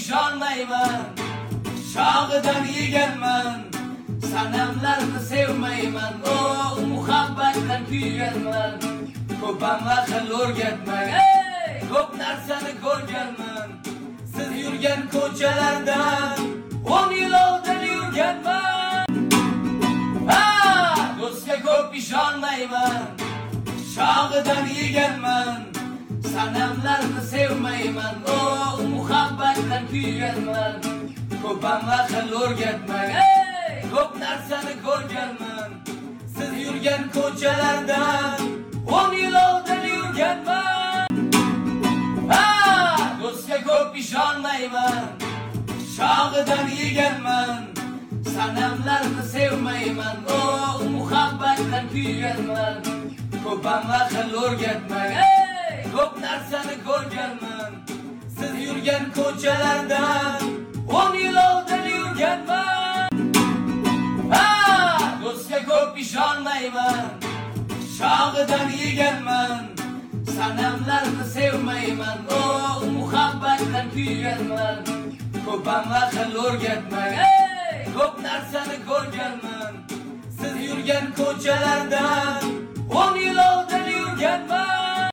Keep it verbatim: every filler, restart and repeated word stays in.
ishonmayman, shog'idan yeganman, sanamlarni sevmayman, oh muhabbatdan kuyganman, ko'p aql o'rgatmang, ko'p narsani ko'rganman, siz yurgan ko'chalardan o'n yil oldin yurganman. Ha, do'stga ko'p ishonmayman, shog'idan yeganman, sanamlarni sevmayman, oh muhabbatdan kuyganman, ko'p aql o'rgatmang, ko'p narsani ko'rganman, siz yurgan ko'chalardan o'n yil oldin yurganman. Ha, do'stga ko'p ishonmayman, shog'idan yeganman, sanamlarni sevmayman, oh muhabbatdan kuyganman, ko'p aql o'rgatmang, ko'p narsani ko'rganman, siz yurgan ko'chalardan o'n yil oldin yurganman. Ha, do'stga ko'p ishonmayman, shog'idan yeganman, sanamlarni sevmayman, oh muhabbatdan kuyganman, ko'p aql o'rgatmang, ko'p narsani ko'rganman, siz yurgan ko'chalardan